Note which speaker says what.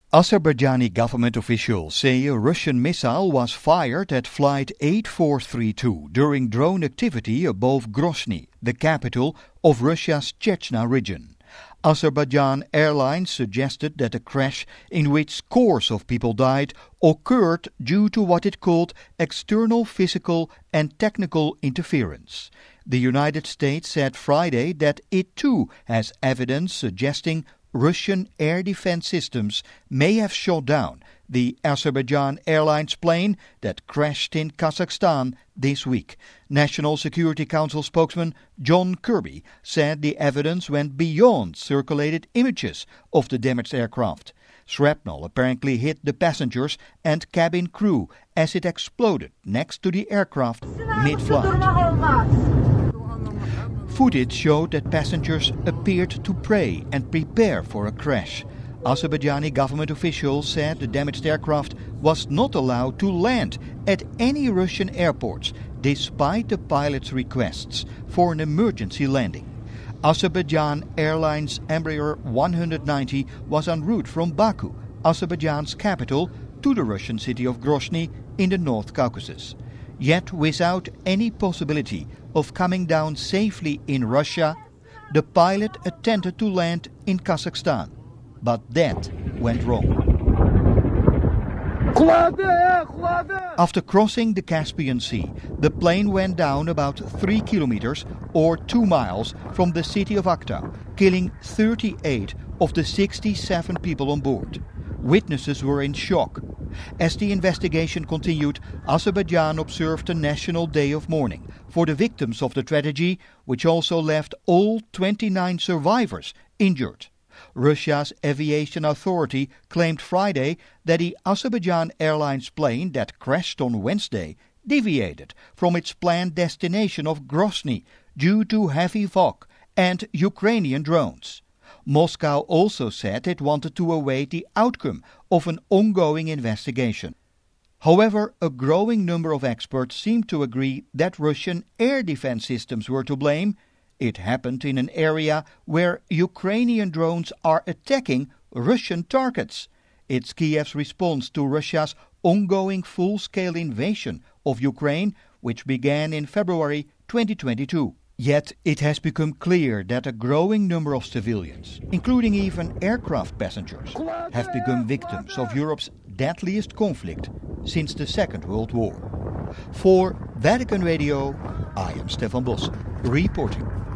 Speaker 1: Azerbaijani government officials say a Russian missile was fired at Flight 8432 during drone activity above Grozny, the capital of Russia's Chechnya region. Azerbaijan Airlines suggested that a crash in which scores of people died occurred due to what it called external physical and technical interference. The United States said Friday that it too has evidence suggesting Russian air defense systems may have shot down the Azerbaijan Airlines plane that crashed in Kazakhstan this week. National Security Council spokesman John Kirby said the evidence went beyond circulated images of the damaged aircraft. Shrapnel apparently hit the passengers and cabin crew as it exploded next to the aircraft mid-flight. Footage showed that passengers appeared to pray and prepare for a crash. Azerbaijani government officials said the damaged aircraft was not allowed to land at any Russian airports, despite the pilot's requests for an emergency landing. Azerbaijan Airlines Embraer 190 was en route from Baku, Azerbaijan's capital, to the Russian city of Grozny in the North Caucasus. Yet without any possibility of coming down safely in Russia, the pilot attempted to land in Kazakhstan. But that went wrong. After crossing the Caspian Sea, the plane went down about 3 kilometers or 2 miles from the city of Aktau, killing 38 of the 67 people on board. Witnesses were in shock. As the investigation continued, Azerbaijan observed a national day of mourning for the victims of the tragedy, which also left all 29 survivors injured. Russia's aviation authority claimed Friday that the Azerbaijan Airlines plane that crashed on Wednesday deviated from its planned destination of Grozny due to heavy fog and Ukrainian drones. Moscow also said it wanted to await the outcome of an ongoing investigation. However, a growing number of experts seem to agree that Russian air defense systems were to blame. It happened in an area where Ukrainian drones are attacking Russian targets. It's Kiev's response to Russia's ongoing full-scale invasion of Ukraine, which began in February 2022. Yet it has become clear that a growing number of civilians, including even aircraft passengers, have become victims of Europe's deadliest conflict since the Second World War. For Vatican Radio, I am Stefan Bos, reporting.